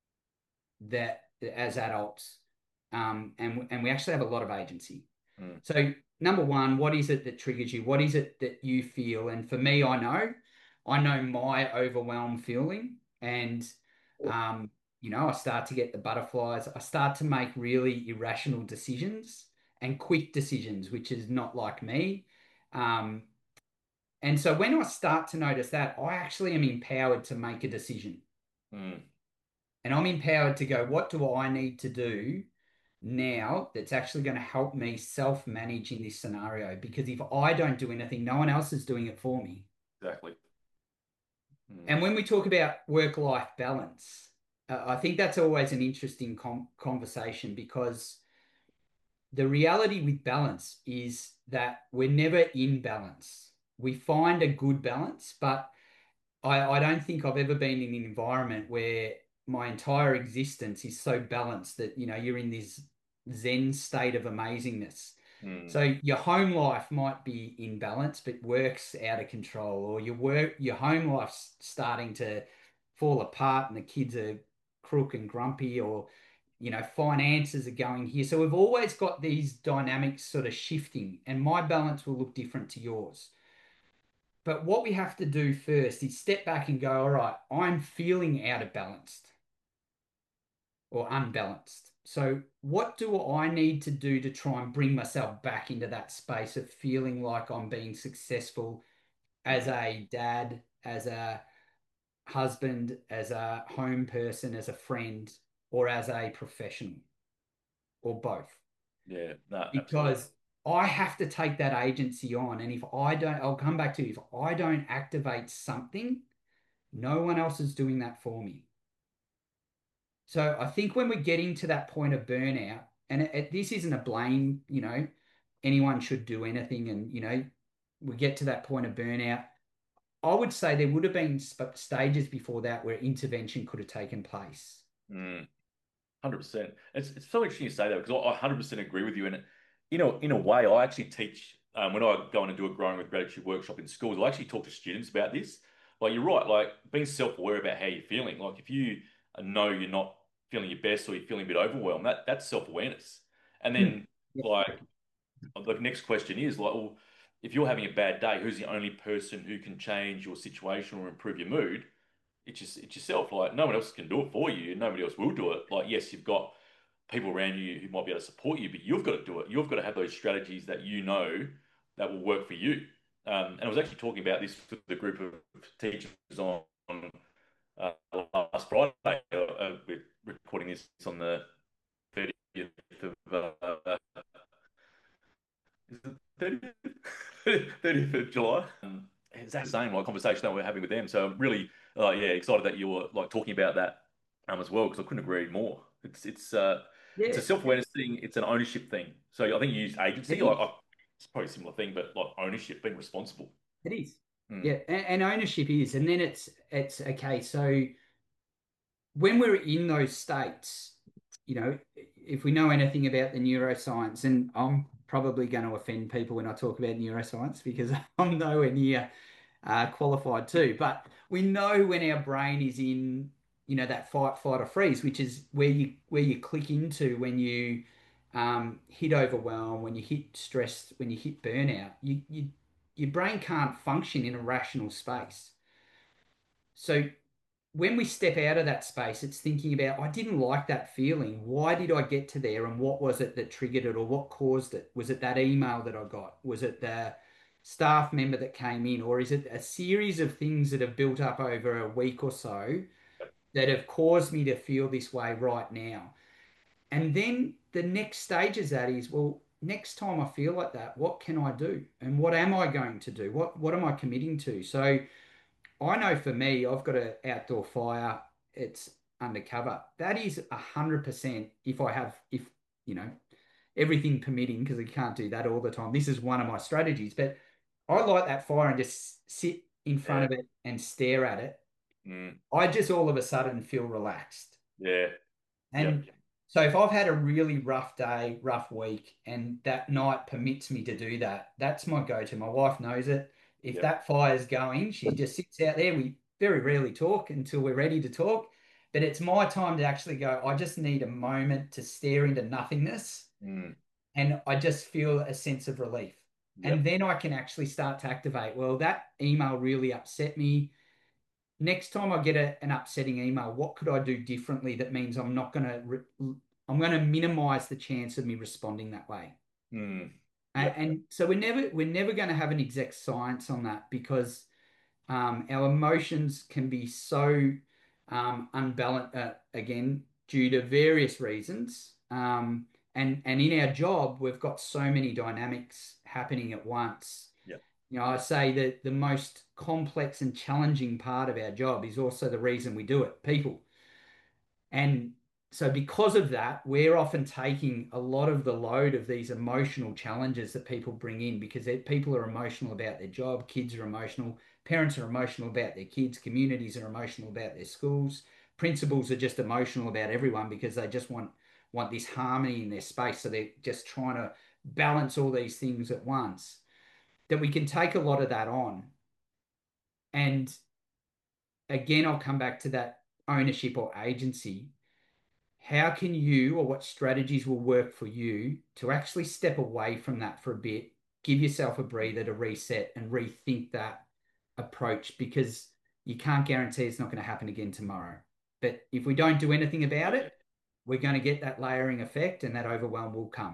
that as adults, um, and and we actually have a lot of agency. mm, So number one, what is it that triggers you? What is it that you feel? And for me, I know, I know my overwhelmed feeling, and um, you know, I start to get the butterflies. I start to make really irrational decisions and quick decisions, which is not like me. Um, and so when I start to notice that, I actually am empowered to make a decision. mm. And I'm empowered to go, what do I need to do now that's actually going to help me self-manage in this scenario? Because if I don't do anything, no one else is doing it for me. Exactly. Mm, And when we talk about work-life balance, uh, I think that's always an interesting com conversation because the reality with balance is that we're never in balance. We find a good balance, but I, I don't think I've ever been in an environment where my entire existence is so balanced that, you know, you're in this Zen state of amazingness. mm. So your home life might be in balance, but work's out of control, or your work, your home life's starting to fall apart and the kids are crook and grumpy, or, you know, finances are going here. So we've always got these dynamics sort of shifting, and my balance will look different to yours. But what we have to do first is step back and go, all right, I'm feeling out of balance or unbalanced. So, what do I need to do to try and bring myself back into that space of feeling like I'm being successful as Mm. a dad, as a husband, as a home person, as a friend, or as a professional, or both? Yeah, no, absolutely. Because I have to take that agency on. And if I don't, I'll come back to, if I don't activate something, no one else is doing that for me. So I think when we're getting to that point of burnout, and it, it- this isn't a blame, you know, anyone should do anything, and you know, we get to that point of burnout. I would say there would have been sp stages before that where intervention could have taken place. Mm. one hundred percent. It's it's so interesting you say that because I one hundred percent agree with you. And in a in a way, I actually teach um, when I go in and do a growing with gratitude workshop in schools. I actually talk to students about this. Like you're right, like being self-aware about how you're feeling. Like if you know you're not feeling your best or you're feeling a bit overwhelmed, that that's self-awareness. And Hmm. then Yeah, like the next question is like, well, if you're having a bad day, who's the only person who can change your situation or improve your mood? It's just it's yourself. Like no one else can do it for you. Nobody else will do it. Like yes, you've got people around you who might be able to support you, but you've got to do it. You've got to have those strategies that you know that will work for you. Um, and I was actually talking about this with the group of teachers on, on uh, last Friday. Uh, uh, we're recording this on the thirtieth of uh, is it thirtieth? thirtieth of July. Um, it's that same like conversation that we're having with them. So I'm really uh, yeah excited that you were like talking about that um, as well because I couldn't agree more. It's it's uh it's a yeah, self-awareness thing. It's an ownership thing. So I think you used it agency. Like is. I, it's probably a similar thing, but like ownership, being responsible. It is. Mm, Yeah, and, and ownership is, and then it's it's okay. So when we're in those states, you know, if we know anything about the neuroscience, and I'm probably going to offend people when I talk about neuroscience because I'm nowhere near uh, qualified too, but we know when our brain is in, you know, that fight, flight, or freeze, which is where you where you click into when you um, hit overwhelm, when you hit stress, when you hit burnout, you you your brain can't function in a rational space. So when we step out of that space, it's thinking about, I didn't like that feeling. Why did I get to there? And what was it that triggered it or what caused it? Was it that email that I got? Was it the staff member that came in? Or is it a series of things that have built up over a week or so that have caused me to feel this way right now? And then the next stage is that is, well, next time I feel like that, what can I do? And what am I going to do? What what am I committing to? So I know for me, I've got an outdoor fire. It's undercover. That is a hundred percent if I have, if you know, everything permitting, because I can't do that all the time. This is one of my strategies. But I light that fire and just sit in front Yeah. of it and stare at it. Mm. I just all of a sudden feel relaxed. Yeah. Yep. And so if I've had a really rough day, rough week, and that night permits me to do that, that's my go-to. My wife knows it. If Yep. that fire's going, she just sits out there. We very rarely talk until we're ready to talk. But it's my time to actually go, I just need a moment to stare into nothingness Mm. and I just feel a sense of relief. And Yep. then I can actually start to activate. Well, that email really upset me. Next time I get a, an upsetting email, what could I do differently that means I'm not going to, I'm going to minimize the chance of me responding that way. Mm. And, Yep. and so we're never, we're never going to have an exact science on that because um, our emotions can be so um, unbalanced, uh, again, due to various reasons. Um, and, and in our job, we've got so many dynamics happening at once. Yep. You know, I say that the most complex and challenging part of our job is also the reason we do it, people. And so, because of that, we're often taking a lot of the load of these emotional challenges that people bring in because people are emotional about their job, kids are emotional, parents are emotional about their kids, communities are emotional about their schools, principals are just emotional about everyone because they just want want this harmony in their space. So they're just trying to balance all these things at once. That we can take a lot of that on. And again, I'll come back to that ownership or agency. How can you or what strategies will work for you to actually step away from that for a bit, give yourself a breather to reset and rethink that approach because you can't guarantee it's not going to happen again tomorrow. But if we don't do anything about Yeah. it, we're going to get that layering effect and that overwhelm will come.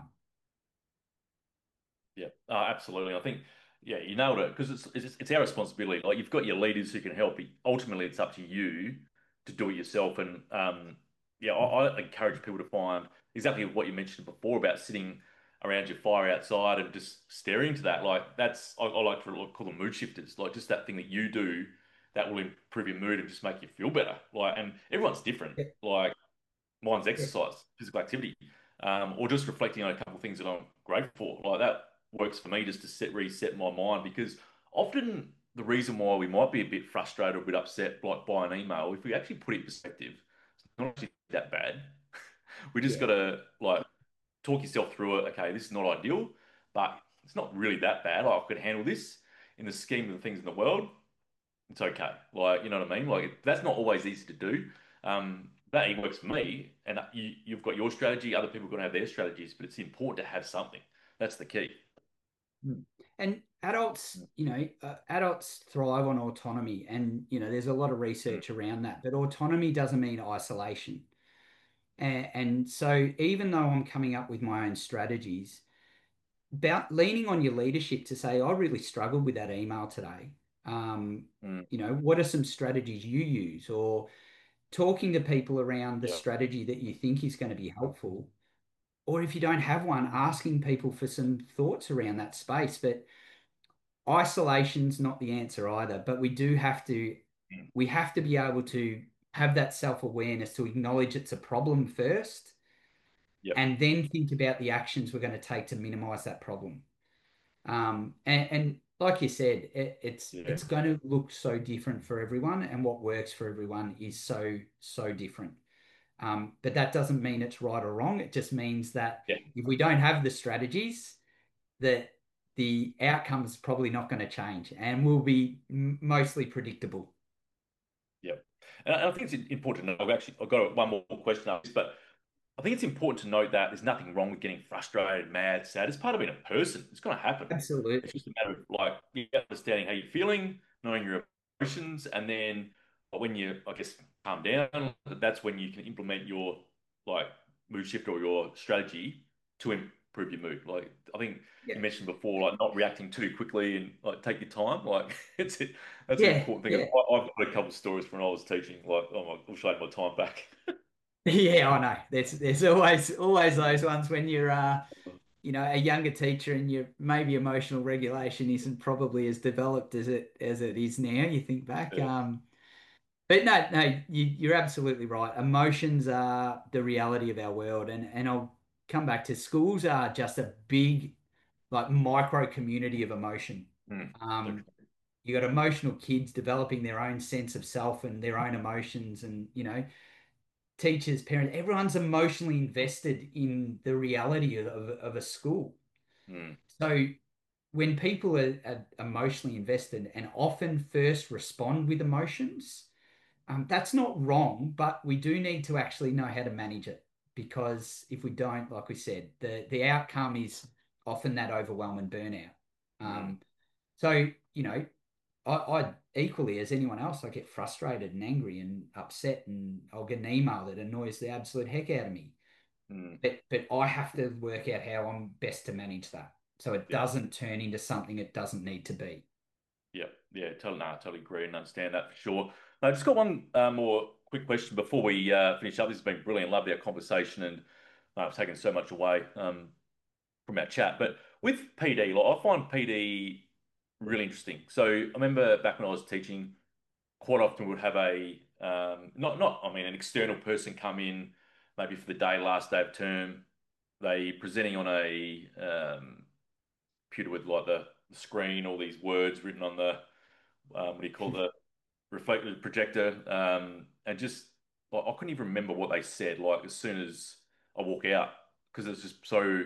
Yeah, oh, absolutely. I think, yeah, you nailed it because it's, it's it's our responsibility. Like you've got your leaders who can help. But ultimately, it's up to you to do it yourself. And um, yeah, I, I encourage people to find exactly what you mentioned before about sitting around your fire outside and just staring to that. Like that's I, I like to call them mood shifters. Like just that thing that you do that will improve your mood and just make you feel better. Like, and everyone's different. Yeah, Like mine's yeah, exercise, physical activity, um, or just reflecting on a couple of things that I'm grateful for. Like that works for me just to set reset my mind because often the reason why we might be a bit frustrated or a bit upset like by an email, if we actually put it in perspective, it's not actually that bad. We just got yeah. to like talk yourself through it. Okay, this is not ideal, but it's not really that bad. Like, I could handle this in the scheme of the things in the world. It's okay. Like, you know what I mean? Like, that's not always easy to do. Um, that even works for me, and you, you've got your strategy. Other people are going to have their strategies, but it's important to have something. That's the key. Mm. And adults, you know, uh, adults thrive on autonomy, and you know, there's a lot of Mm, research around that. But autonomy doesn't mean isolation. And, and so, even though I'm coming up with my own strategies, about leaning on your leadership to say, I really struggled with that email today. Um, mm, you know, what are some strategies you use, or talking to people around the yeah, strategy that you think is going to be helpful, or if you don't have one, asking people for some thoughts around that space. But isolation's not the answer either, but we do have to mm, we have to be able to have that self-awareness to acknowledge it's a problem first yep, and then think about the actions we're going to take to minimize that problem. Um, and, and like you said, it, it's yeah, it's going to look so different for everyone, and what works for everyone is so so different. Um, but that doesn't mean it's right or wrong. It just means that yeah, if we don't have the strategies, that the outcome's probably not going to change and will be m- mostly predictable. yeah. And I I think it's important to know. I've actually, I've got one more question after this, but I think it's important to note that there's nothing wrong with getting frustrated, mad, sad. It's part of being a person. It's going to happen. It's Absolutely. just a matter of like yeah, understanding how you're feeling, knowing your emotions, and then when you, I guess, calm down, that's when you can implement your like mood shift or your strategy to improve your mood. Like I think Yeah, you mentioned before, like not reacting too quickly and like take your time. Like it's that's an yeah, important thing. yeah. I, I've got a couple of stories from when I was teaching. Like, oh my, I wish I had my time back. Yeah, I know. There's there's always always those ones when you're uh you know a younger teacher and your maybe emotional regulation isn't probably as developed as it as it is now. You think back. Yeah. Um but no, no, you, you're absolutely right. Emotions are the reality of our world, and and I'll come back to schools are just a big like micro community of emotion. Mm. Um, Okay. you got emotional kids developing their own sense of self and their own emotions, and you know teachers, parents, everyone's emotionally invested in the reality of, of, of a school. Mm. So when people are, are emotionally invested and often first respond with emotions, um, that's not wrong, but we do need to actually know how to manage it because if we don't, like we said, the the outcome is often that overwhelm and burnout. Mm. Um, so, you know, I, I equally as anyone else, I get frustrated and angry and upset, and I'll get an email that annoys the absolute heck out of me. Mm. But but I have to work out how I'm best to manage that so it Yeah. doesn't turn into something it doesn't need to be. Yeah, yeah, totally, no, I totally agree and understand that for sure. I just got one uh, more quick question before we uh, finish up. This has been brilliant, lovely our conversation, and uh, I've taken so much away um, from our chat. But with P D, like I find P D really interesting. So I remember back when I was teaching, quite often we'd have a um, not not I mean an external person come in, maybe for the day, last day of term. They presenting on a um, computer with like the, the screen, all these words written on the um, what do you call the reflected projector, um, and just like, I couldn't even remember what they said. Like as soon as I walk out, because it's just so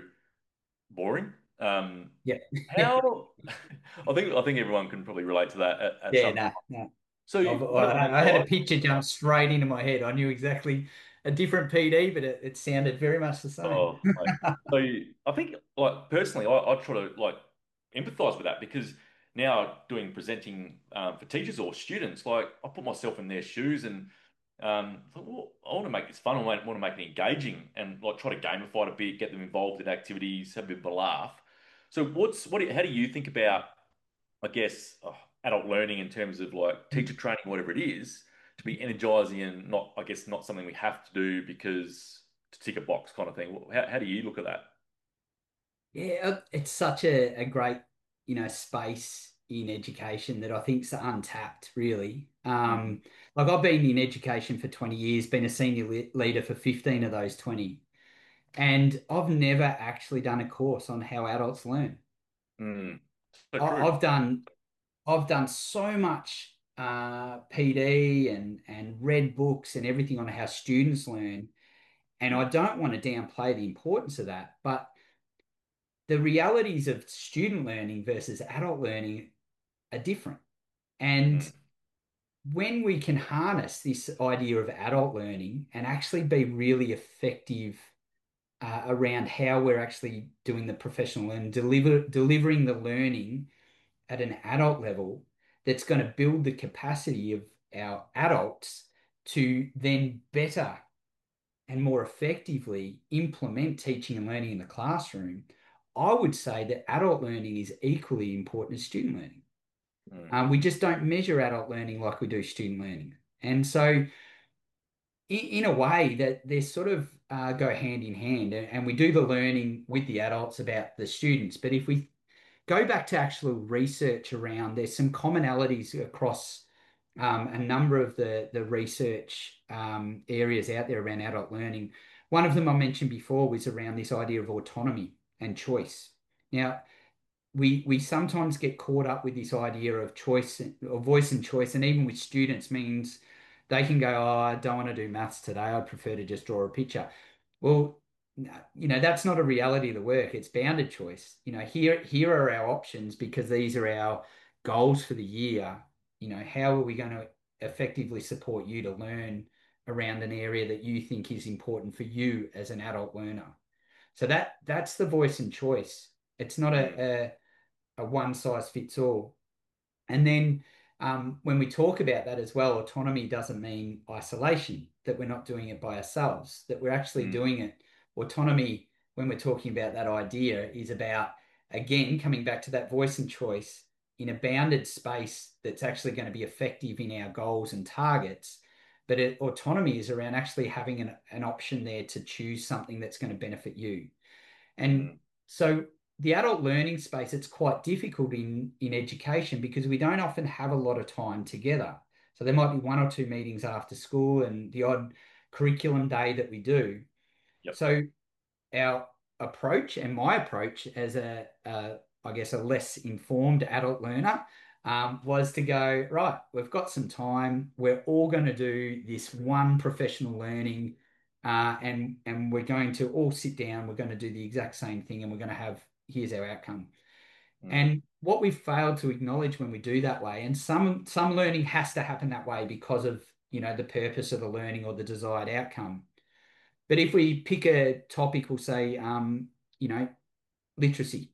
boring. Um, Yeah. how I think I think everyone can probably relate to that at, at Yeah, some no, point. no. So I've, what about I, you I had a guys? picture jump straight into my head. I knew exactly a different P D, but it, it sounded very much the same. Oh, mate. So I think, like personally, I, I try to like empathize with that because now doing presenting um, for teachers or students, like I put myself in their shoes and um, I thought, well, I want to make this fun. I want, want to make it engaging and like try to gamify it a bit, get them involved in activities, have a bit of a laugh. So, what's what? Do you- How do you think about, I guess, uh, adult learning in terms of like teacher training, whatever it is, to be energizing and not, I guess, not something we have to do because to tick a box kind of thing. How, how do you look at that? Yeah, uh, it's such a, a great, you know, space in education that I think's untapped, really. Mm, Um, like I've been in education for twenty years, been a senior le leader for fifteen of those twenty, and I've never actually done a course on how adults learn. mm. So I, true. I've done I've done so much uh, P D and and read books and everything on how students learn, and Mm, I don't want to downplay the importance of that, but the realities of student learning versus adult learning are different. And mm, when we can harness this idea of adult learning and actually be really effective uh, around how we're actually doing the professional and deliver delivering the learning at an adult level, that's going to build the capacity of our adults to then better and more effectively implement teaching and learning in the classroom, I would say that adult learning is equally important as student learning. mm, Um, we just don't measure adult learning like we do student learning. And so, in, in a way, that they sort of uh, go hand in hand, and, and we do the learning with the adults about the students. But if we go back to actual research around, there's some commonalities across um, a number of the, the research um, areas out there around adult learning. One of them I mentioned before was around this idea of autonomy and choice. Now, we we sometimes get caught up with this idea of choice or voice and choice, and even with students means they can go, "Oh, I don't want to do maths today. I prefer to just draw a picture." Well, you know, that's not a reality of the work. It's bounded choice. You know, here here are our options because these are our goals for the year. You know, how are we going to effectively support you to learn around an area that you think is important for you as an adult learner? So that that's the voice and choice. It's not mm, a, a a one size fits all. And then um, when we talk about that as well, autonomy doesn't mean isolation, that we're not doing it by ourselves, that we're actually Mm, doing it. Autonomy, when we're talking about that idea, is about, again, coming back to that voice and choice in a bounded space that's actually going to be effective in our goals and targets. But it, autonomy is around actually having an, an option there to choose something that's going to benefit you. And mm, so the adult learning space, it's quite difficult in, in education because we don't often have a lot of time together. So there might be one or two meetings after school and the odd curriculum day that we do. yep. So our approach and my approach as a, a I guess, a less informed adult learner um, was to go, right, we've got some time. We're all going to do this one professional learning, uh, and and we're going to all sit down. We're going to do the exact same thing, and we're going to have here's our outcome. Mm, And what we've failed to acknowledge when we do that way, and some some learning has to happen that way because of you know the purpose of the learning or the desired outcome. But if we pick a topic, we'll say, um, you know, literacy.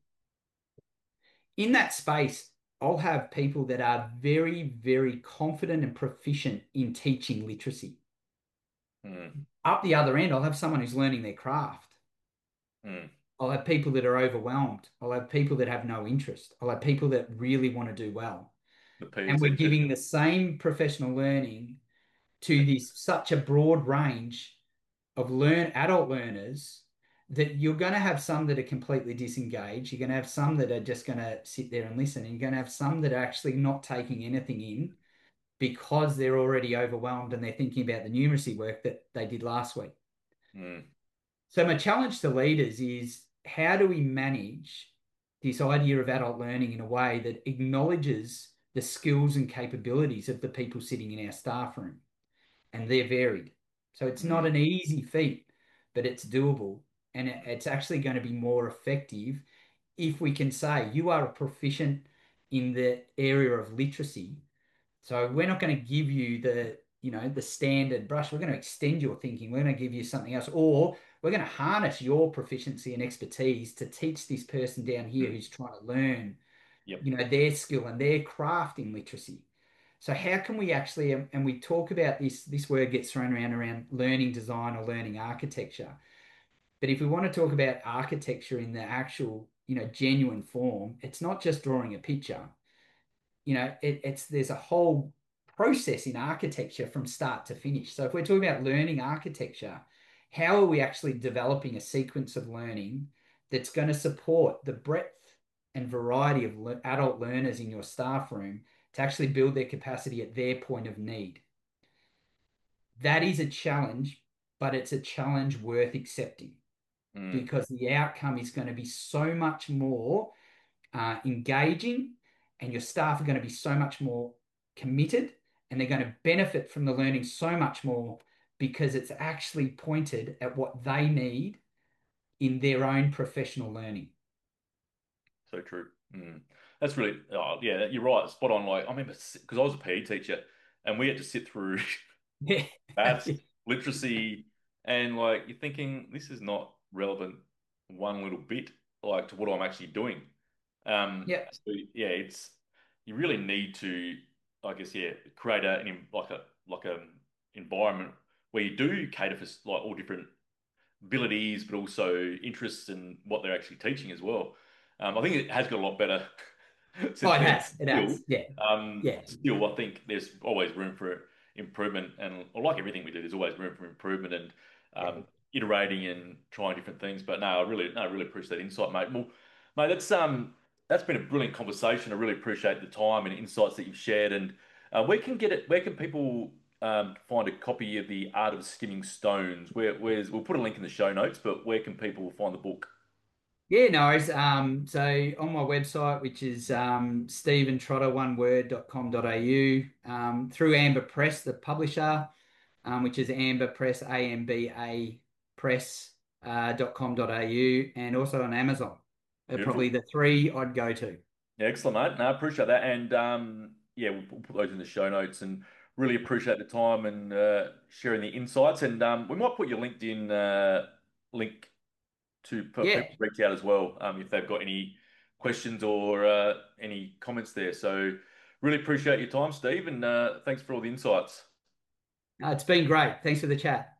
In that space, I'll have people that are very, very confident and proficient in teaching literacy. mm, Up the other end, I'll have someone who's learning their craft. mm. I'll have people that are overwhelmed. I'll have people that have no interest. I'll have people that really want to do well. The P E And we're teacher. giving the same professional learning to this such a broad range of learn adult learners that you're going to have some that are completely disengaged. You're going to have some that are just going to sit there and listen. And you're going to have some that are actually not taking anything in because they're already overwhelmed and they're thinking about the numeracy work that they did last week. Mm, So my challenge to leaders is how do we manage this idea of adult learning in a way that acknowledges the skills and capabilities of the people sitting in our staff room? And they're varied. So it's not mm, an easy feat, but it's doable. And it's actually going to be more effective if we can say you are a proficient in the area of literacy. So we're not going to give you the, you know, the standard brush. We're going to extend your thinking. We're going to give you something else, or we're going to harness your proficiency and expertise to teach this person down here mm. who's trying to learn, Yep. you know, their skill and their craft in literacy. So how can we actually, and we talk about this, this word gets thrown around around learning design or learning architecture. But if we want to talk about architecture in the actual, you know, genuine form, it's not just drawing a picture. You know, it, it's there's a whole process in architecture from start to finish. So if we're talking about learning architecture, how are we actually developing a sequence of learning that's going to support the breadth and variety of le adult learners in your staff room to actually build their capacity at their point of need? That is a challenge, but it's a challenge worth accepting Mm, because the outcome is going to be so much more uh, engaging, and your staff are going to be so much more committed, and they're going to benefit from the learning so much more because it's actually pointed at what they need in their own professional learning. so true. Mm. That's really, oh, yeah, you're right. Spot on. Like, I remember because I was a P E teacher and we had to sit through Yeah. maths, literacy, and like you're thinking this is not relevant one little bit like to what I'm actually doing. Um, Yeah. so yeah, it's you really need to, I guess, yeah, create a an, en- like a like a environment where you do cater for like all different abilities, but also interests and what they're actually teaching as well. Um, I think it has got a lot better Oh, since it then. has. It Still, has. Yeah. um, Yeah. still, I think there's always room for improvement, and or like everything we do, there's always room for improvement and Yeah. um, iterating and trying different things. But no, I really, no, I really appreciate that insight, mate. Well, mate, that's um, that's been a brilliant conversation. I really appreciate the time and insights that you've shared. And uh, where can get it? Where can people um, find a copy of The Art of Skimming Stones? Where, where's we'll put a link in the show notes, but where can people find the book? Yeah, no worries. Um, so on my website, which is um, stephen trotter one word dot com dot a u, um, through Amber Press, the publisher, um, which is Amber Press, A M B A Press uh, dot com dot a u, and also on Amazon. They're probably Beautiful. the three I'd go to. Yeah, excellent, mate. No, I appreciate that. And um, yeah, we'll, we'll put those in the show notes and really appreciate the time and uh, sharing the insights. And um, we might put your LinkedIn uh, link to for people Yeah, to reach out as well um, if they've got any questions or uh, any comments there. So Really appreciate your time, Steve, and uh, thanks for all the insights. Uh, it's been great. Thanks for the chat.